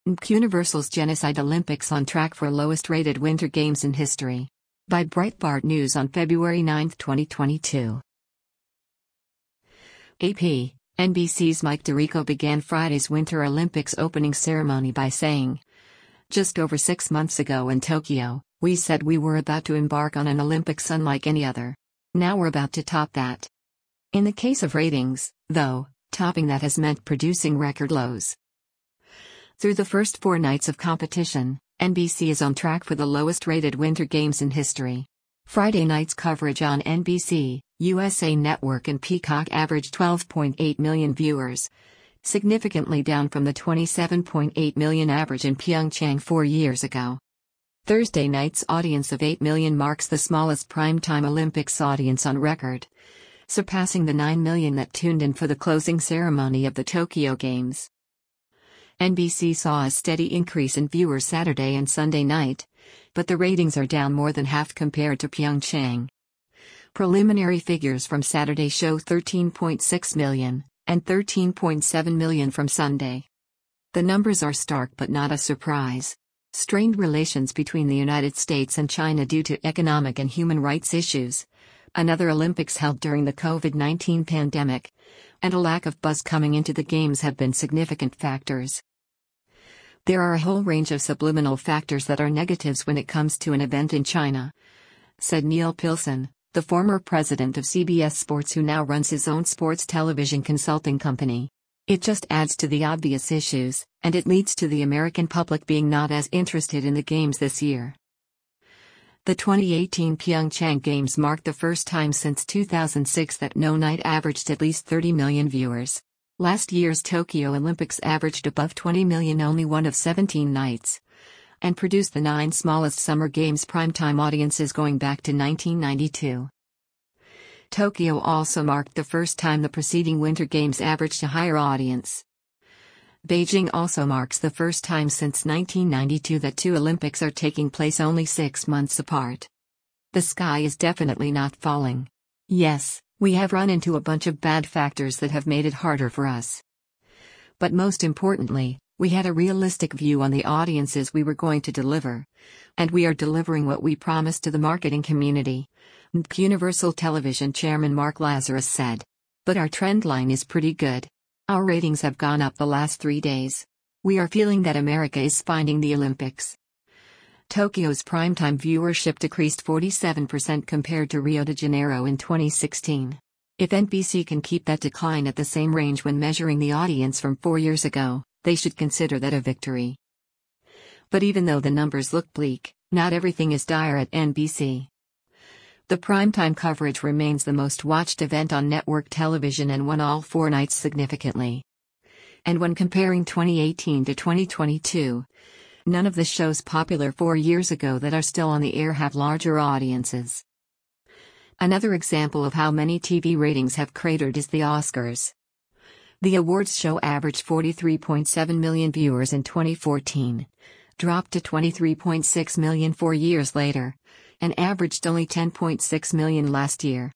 Universal's Genocide Olympics on track for lowest-rated Winter Games in history. By Breitbart News on February 9, 2022. AP, NBC's Mike Tirico began Friday's Winter Olympics opening ceremony by saying, "Just over 6 months ago in Tokyo, we said we were about to embark on an Olympics unlike any other. Now we're about to top that." In the case of ratings, though, topping that has meant producing record lows. Through the first 4 nights of competition, NBC is on track for the lowest-rated Winter Games in history. Friday night's coverage on NBC, USA Network and Peacock averaged 12.8 million viewers, significantly down from the 27.8 million average in Pyeongchang 4 years ago. Thursday night's audience of 8 million marks the smallest primetime Olympics audience on record, surpassing the 9 million that tuned in for the closing ceremony of the Tokyo Games. NBC saw a steady increase in viewers Saturday and Sunday night, but the ratings are down more than half compared to Pyeongchang. Preliminary figures from Saturday show 13.6 million, and 13.7 million from Sunday. The numbers are stark but not a surprise. Strained relations between the United States and China due to economic and human rights issues, another Olympics held during the COVID-19 pandemic, and a lack of buzz coming into the Games have been significant factors. There are a whole range of subliminal factors that are negatives when it comes to an event in China, said Neil Pilson, the former president of CBS Sports who now runs his own sports television consulting company. "It just adds to the obvious issues, and it leads to the American public being not as interested in the Games this year." The 2018 Pyeongchang Games marked the first time since 2006 that no night averaged at least 30 million viewers. Last year's Tokyo Olympics averaged above 20 million only one of 17 nights, and produced the 9 smallest Summer Games primetime audiences going back to 1992. Tokyo also marked the first time the preceding Winter Games averaged a higher audience. Beijing also marks the first time since 1992 that 2 Olympics are taking place only 6 months apart. The sky is definitely not falling. Yes, we have run into a bunch of bad factors that have made it harder for us. But most importantly, we had a realistic view on the audiences we were going to deliver. And we are delivering what we promised to the marketing community, Universal Television Chairman Mark Lazarus said. But our trend line is pretty good. Our ratings have gone up the last 3 days. We are feeling that America is finding the Olympics. Tokyo's primetime viewership decreased 47% compared to Rio de Janeiro in 2016. If NBC can keep that decline at the same range when measuring the audience from 4 years ago, they should consider that a victory. But even though the numbers look bleak, not everything is dire at NBC. The primetime coverage remains the most watched event on network television and won all 4 nights significantly. And when comparing 2018 to 2022, none of the shows popular 4 years ago that are still on the air have larger audiences. Another example of how many TV ratings have cratered is the Oscars. The awards show averaged 43.7 million viewers in 2014, dropped to 23.6 million 4 years later, and averaged only 10.6 million last year.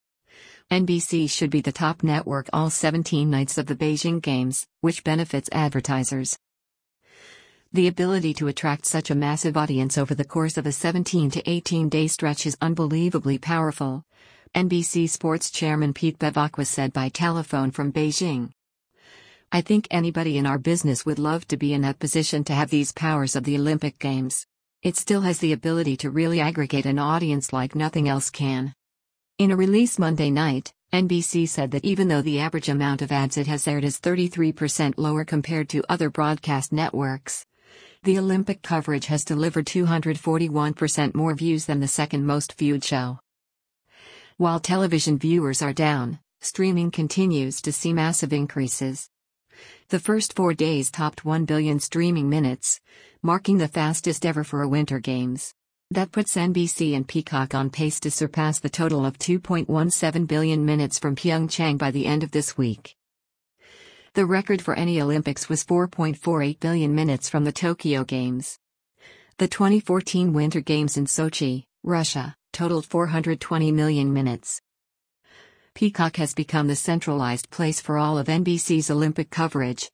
NBC should be the top network all 17 nights of the Beijing Games, which benefits advertisers. The ability to attract such a massive audience over the course of a 17 to 18-day stretch is unbelievably powerful, NBC Sports Chairman Pete Bevacqua said by telephone from Beijing. "I think anybody in our business would love to be in that position to have these powers of the Olympic Games. It still has the ability to really aggregate an audience like nothing else can." In a release Monday night, NBC said that even though the average amount of ads it has aired is 33% lower compared to other broadcast networks, the Olympic coverage has delivered 241% more views than the second most viewed show. While television viewers are down, streaming continues to see massive increases. The first 4 days topped 1 billion streaming minutes, marking the fastest ever for a Winter Games. That puts NBC and Peacock on pace to surpass the total of 2.17 billion minutes from Pyeongchang by the end of this week. The record for any Olympics was 4.48 billion minutes from the Tokyo Games. The 2014 Winter Games in Sochi, Russia, totaled 420 million minutes. Peacock has become the centralized place for all of NBC's Olympic coverage,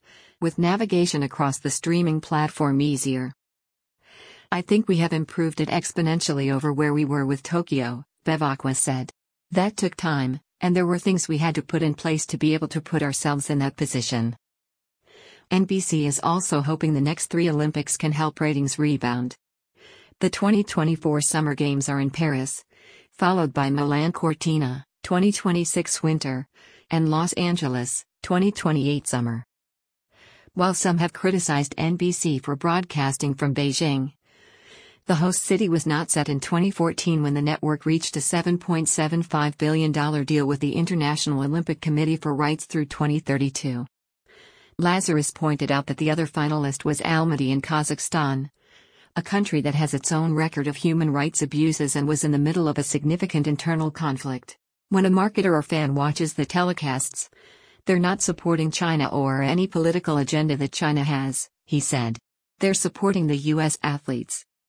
with navigation across the streaming platform easier. I think we have improved it exponentially over where we were with Tokyo, Bevacqua said. That took time, and there were things we had to put in place to be able to put ourselves in that position. NBC is also hoping the next 3 Olympics can help ratings rebound. The 2024 Summer Games are in Paris, followed by Milan Cortina, 2026 Winter, and Los Angeles, 2028 Summer. While some have criticized NBC for broadcasting from Beijing, the host city was not set in 2014 when the network reached a $7.75 billion deal with the International Olympic Committee for rights through 2032. Lazarus pointed out that the other finalist was Almaty in Kazakhstan, a country that has its own record of human rights abuses and was in the middle of a significant internal conflict. When a marketer or fan watches the telecasts, they're not supporting China or any political agenda that China has, he said. They're supporting the U.S. athletes.